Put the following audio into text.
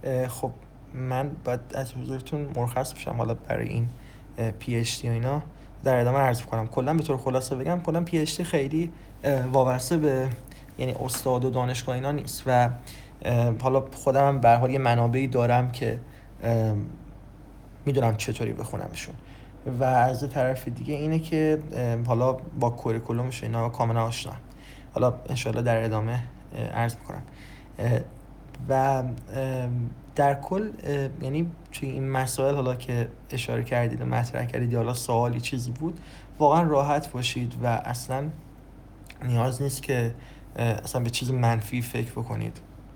خب من باید از حضورتون مرخص بشم حالا برای این پی اچ دی و اینا. در ادامه عرض کنم کلا به طور خلاصه بگم، کلا پی اچ دی خیلی وابسته به یعنی استاد و دانشگاه اینا نیست و حالا خودم هم به هر حال یه منابعی دارم که میدونم چطوری بخونمشون. و از طرف دیگه اینه که حالا با کوریکولومش اینا کاملا آشنا، حالا انشالله در ادامه عرض میکنم. و در کل یعنی توی این مسائل حالا که اشاره کردید و مطرح کردید یا حالا سوالی چیزی بود، واقعا راحت باشید و اصلا نیاز نیست که اصلا به چیز منفی فکر بکنید.